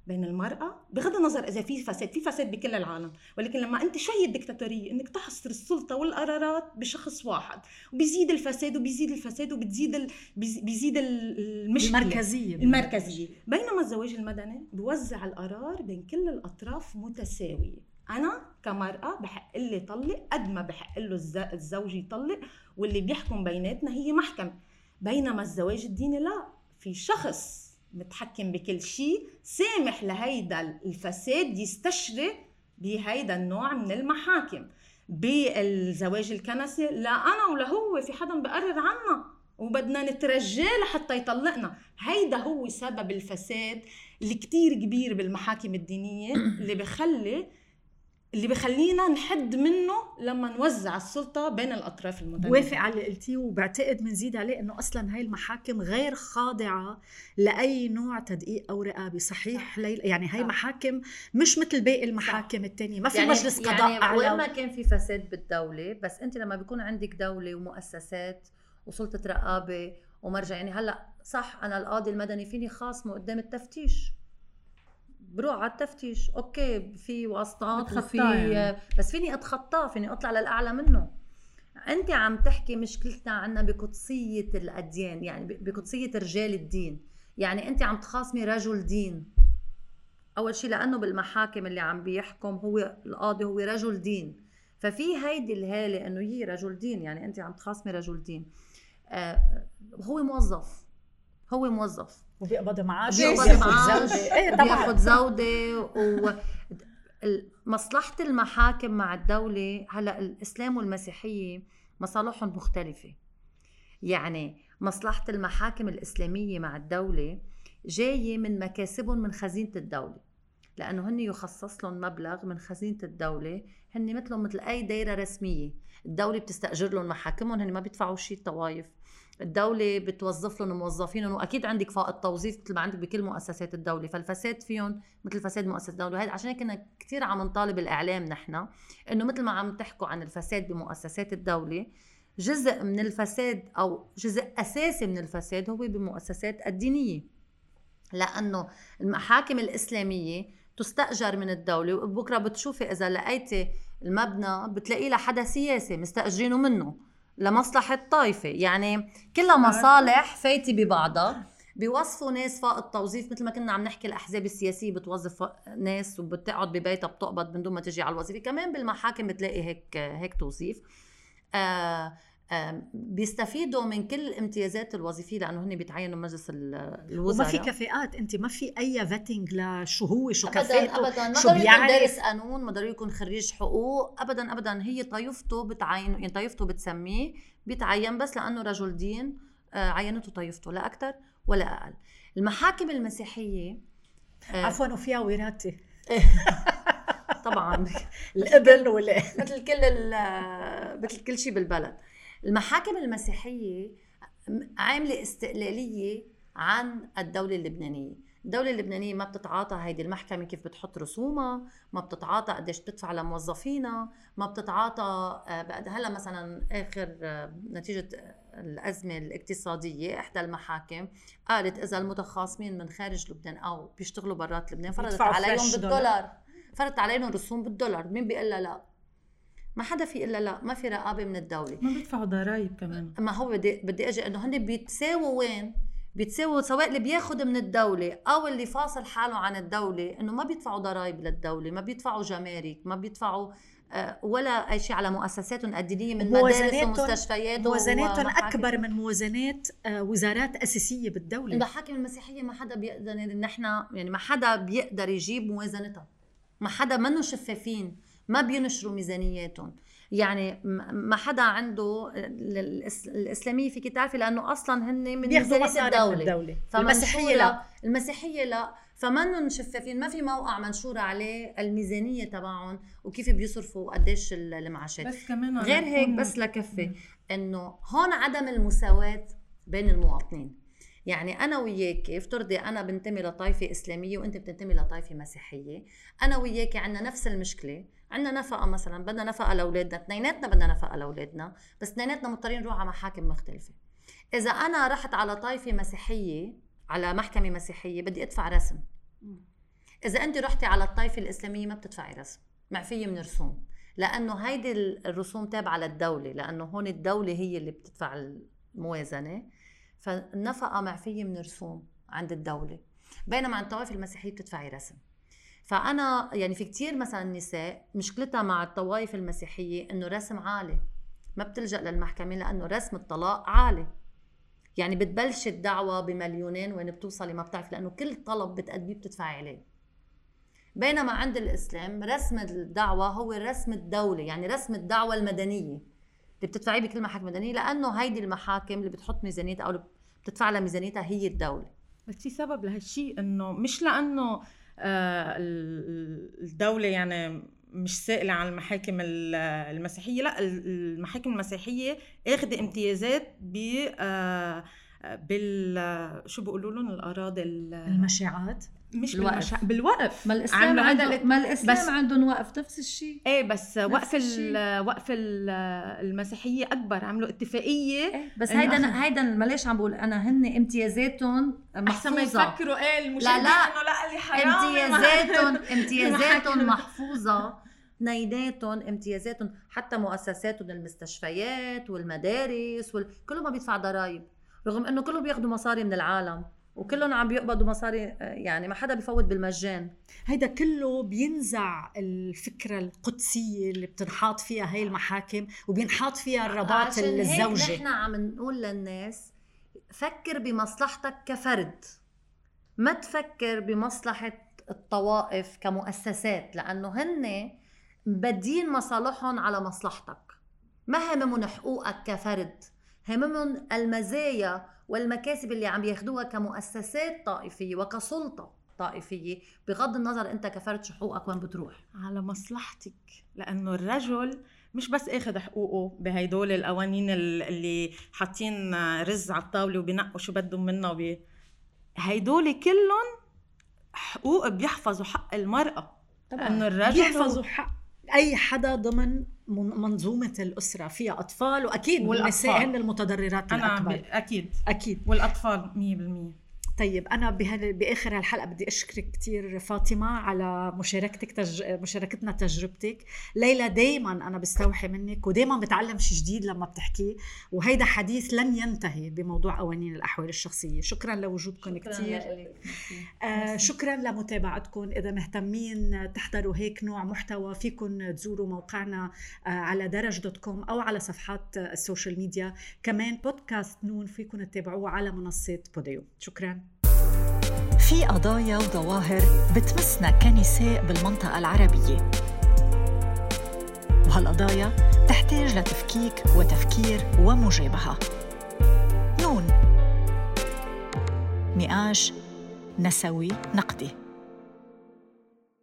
بين المرأة، بغض النظر إذا في فساد، في فساد بكل العالم، ولكن لما أنت شو هي الدكتاتورية؟ إنك تحصر السلطة والقرارات بشخص واحد، وبيزيد الفساد وبيزيد الفساد وبتزيد ال... بيزيد المشكلة المركزية المركزية. بينما الزواج المدني بيوزع القرار بين كل الأطراف متساوية. أنا كمرأة بحق لي طلق قد ما بحق له الزوج يطلق، واللي بيحكم بيناتنا هي محكمة. بينما الزواج الديني لا، في شخص متحكم بكل شيء، سامح لهيدا الفساد يستشري بهيدا النوع من المحاكم. بالزواج الكنسي لا أنا ولا هو، في حدا بقرر عنا وبدنا نترجاه لحتى يطلقنا. هيدا هو سبب الفساد اللي كتير كبير بالمحاكم الدينية، اللي بخلي اللي بخلينا نحد منه لما نوزع السلطة بين الأطراف المتنازعة. بوافق على اللي قلتيه، وبعتقد منزيد عليه إنه أصلاً هاي المحاكم غير خاضعة لأي نوع تدقيق أو رقابة. صحيح ليل... يعني هاي محاكم مش مثل باقي المحاكم التانية، ما في يعني مجلس قضاء يعني أعلى. وين ما كان في فساد بالدولة، بس أنت لما بيكون عندك دولة ومؤسسات وسلطة رقابة ومرجع، يعني هلأ صح أنا القاضي المدني فيني خاصمه قدام التفتيش، بروح على التفتيش، اوكي في واسطات وفي يعني. بس فيني اتخطاه، فيني اطلع للاعلى منه. انت عم تحكي مشكلتنا عنا بقدسيه الاديان، يعني بقدسيه رجال الدين. يعني انت عم تخاصمي رجل دين اول شيء، لانه بالمحاكم اللي عم بيحكم هو القاضي هو رجل دين، ففي هيدي الهاله انه يي رجل دين، يعني انت عم تخاصمي رجل دين. آه هو موظف، هو موظف وبيقبض معاش وبياخد معاش وبياخد زودة. ومصلحة المحاكم مع الدولة هلأ الإسلام والمسيحية مصالحهم مختلفة. يعني مصلحة المحاكم الإسلامية مع الدولة جاية من مكاسبهم من خزينة الدولة، لأنه هن يخصص لهم مبلغ من خزينة الدولة، هن مثلهم مثل أي دائرة رسمية. الدولة بتستأجر لهم محاكمهم، هن ما بيدفعوا شيء الطوائف. الدولة بتوظف لهم موظفين، وأكيد عندك فائض توظيف مثل ما عندك بكل مؤسسات الدولة، فالفساد فيهم مثل فساد مؤسسات الدولة. وهذا عشان كنا كتير عم نطالب الإعلام نحن إنه مثل ما عم تحكوا عن الفساد بمؤسسات الدولة، جزء من الفساد أو جزء أساسي من الفساد هو بمؤسسات الدينية، لأنه المحاكم الإسلامية تستأجر من الدولة، وبكرة بتشوفي إذا لقيتي المبنى بتلاقيه لحدا سياسي مستأجرينه منه لمصلحة طائفة. يعني كلها مصالح فايتة ببعضها. بيوظفوا ناس فائض توظيف، مثل ما كنا عم نحكي الأحزاب السياسية بتوظف ناس وبتقعد ببيتها بتقبض من دون ما تجي على الوظيفة. كمان بالمحاكم بتلاقي هيك هيك توظيف. آه آه بيستفيدوا من كل الامتيازات الوظيفية لأنه هن بيتعينوا مجلس الوزراء. وما في كفاءات، انت ما في اي فيتنج لشو هو شو أبداً كفاءته أبداً. شو ما بيعرف، ضروري يكون دارس قانون، ما ضروري يكون خريج حقوق، ابدا ابدا. هي طايفته بتعينه، يعني طايفته بتسميه بيتعين بس لانه رجل دين، آه عينته طايفته لا اكثر ولا اقل. المحاكم المسيحيه آه عفوا وفيها وراثه طبعا الابن ولا مثل كل مثل كل شيء بالبلد. المحاكم المسيحيه عامله استقلاليه عن الدوله اللبنانيه. الدولة اللبنانية ما بتتعاطى هيدي المحكمة كيف بتحط رسومها، ما بتتعاطى قديش بتدفع لموظفينها، ما بتتعاطى. هلا مثلا آخر نتيجة الأزمة الاقتصادية إحدى المحاكم قالت إذا المتخاصمين من خارج لبنان أو بيشتغلوا برات لبنان فرضت عليهم بالدولار، فرضت عليهم رسوم بالدولار. مين بيقول لا؟ ما حدا في إلا لا، ما في رقابة من الدولة، ما بيدفعوا ضرائب كمان. ما هو بدي بدي أجي إنه هن بيتساووا وين؟ بيتساووا سواء اللي بياخد من الدولة أو اللي فاصل حاله عن الدولة، إنه ما بيدفعوا ضرائب للدولة، ما بيدفعوا جمارك، ما بيدفعوا ولا أي شيء على مؤسساتهم الدينية من مدارس ومستشفيات. موازناتهم أكبر من موازنات وزارات أساسية بالدولة. المحاكم المسيحية ما حدا بيقدر، نحن يعني ما حدا بيقدر يجيب موازنتها، ما حدا منه شفافين، ما بينشروا ميزانياتهم. يعني ما حدا عنده الإسلامية فيك تعرفي، لأنه أصلاً هن من ميزانية الدولة. الدولة. المسيحية لا، المسيحية لا، فمنهم شفافين، ما في موقع منشور عليه الميزانية تبعهم وكيف بيصرفوا قديش المعاشات. بس كمان غير هيك بس لكفي إنه هون عدم المساواة بين المواطنين. يعني أنا وياك افترضي أنا بنتمي لطائفة إسلامية وأنت بتنتمي لطائفة مسيحية، أنا وياك عنا نفس المشكلة، عنا نفقة مثلا، بدنا نفقة لأولادنا، اثنيناتنا بدنا نفقة لأولادنا، بس اثنيناتنا مضطرين نروح على محاكم مختلفة. إذا أنا رحت على طائفة مسيحية على محكمة مسيحية بدي أدفع رسم، إذا أنت رحتي على الطائفة الإسلامية ما بتدفعي رسم، معفية من رسوم، لأنه هيدي الرسوم تابعة للدولة، لأنه هون الدولة هي اللي بتدفع الموازنة، فالنفقة معفية من رسوم عند الدولة. بينما عند الطوائف المسيحية بتدفعي رسم. فأنا يعني في كتير مثلا نساء مشكلتها مع الطوائف المسيحية إنه رسم عالي، ما بتلجأ للمحكمة لأنه رسم الطلاق عالي. يعني بتبلش الدعوة بمليونين وين بتوصلي ما بتعرف، لأنه كل طلب بتقدميه بتدفعي عليه. بينما عند الإسلام رسم الدعوة هو رسم الدولة، يعني رسم الدعوة المدنية اللي بتدفعيه بكل محاكم مدنية، لأنه هيدي المحاكم اللي بتحط ميزانيتها أو اللي بتدفع لها ميزانيتها هي الدولة. بس في سبب لهالشيء، إنه مش لأنه آه الدولة يعني مش سائلة عن المحاكم المسيحية، لا، المحاكم المسيحية اخذ امتيازات ب آه بال شو بيقولوا لهم الأراضي المشاعات، مش بالوقف بالوقف ما الإسلام عنده ما الإسلام عندهم وقف نفس الشيء. ايه بس وقف وقف المسيحية أكبر، عملوا اتفاقية. إيه بس هيدا هيدا معلش عم بقول أنا هن امتيازاتهم محفوظة. أحسن ما يفكروا ايه المشاهدين لا لا إنه لا اللي حرام امتيازاتهم امتيازاتهم محفوظة، نيداتهم امتيازاتهم، حتى مؤسساتهم المستشفيات والمدارس وال... كلهم ما بيدفع ضرائب، رغم انه كلهم بياخدوا مصاري من العالم وكلهم عم بيقبضوا مصاري، يعني ما حدا بيفوت بالمجان. هيدا كله بينزع الفكرة القدسية اللي بتنحاط فيها هاي المحاكم وبينحاط فيها الرباط الزوجي. عشان هيك نحن عم نقول للناس فكر بمصلحتك كفرد، ما تفكر بمصلحة الطوائف كمؤسسات، لأنه هن بدين مصالحهم على مصلحتك، ما هممون حقوقك كفرد، هممون المزايا والمكاسب اللي عم ياخدوها كمؤسسات طائفية وكسلطة طائفية، بغض النظر انت كفرد شو حقوقك وين بتروح. على مصلحتك، لأنه الرجل مش بس اخذ حقوقه بهيدول القوانين اللي حاطين رز على الطاولة وبينقوا شو بدهم منه وبي... هيدول كلهم حقوق بيحفظوا حق المرأة طبعا، انه الرجل بيحفظوا حق اي حدا ضمن منظومه الاسره فيها اطفال، واكيد النساء هن المتضررات الاكبر. ب... اكيد اكيد والاطفال مية بالمية. طيب أنا بهال... بآخر هالحلقة بدي أشكرك كتير فاطمة على مشاركتك تج... مشاركتنا تجربتك. ليلى دايما أنا بستوحي منك ودايما بتعلم شيء جديد لما بتحكي، وهيدا حديث لن ينتهي بموضوع قوانين الأحوال الشخصية. شكرا لوجودكم كتير. آه شكرا لمتابعتكم. إذا مهتمين تحضروا هيك نوع محتوى فيكن تزوروا موقعنا آه على درج دوت كوم أو على صفحات السوشيال ميديا. كمان بودكاست نون فيكن تتابعوه على منصة بوديو. شكرا. في قضايا وظواهر بتمسنا كنساء بالمنطقة العربية، وهالقضايا تحتاج لتفكيك وتفكير ومجابهة. نون، نقاش نسوي نقدي.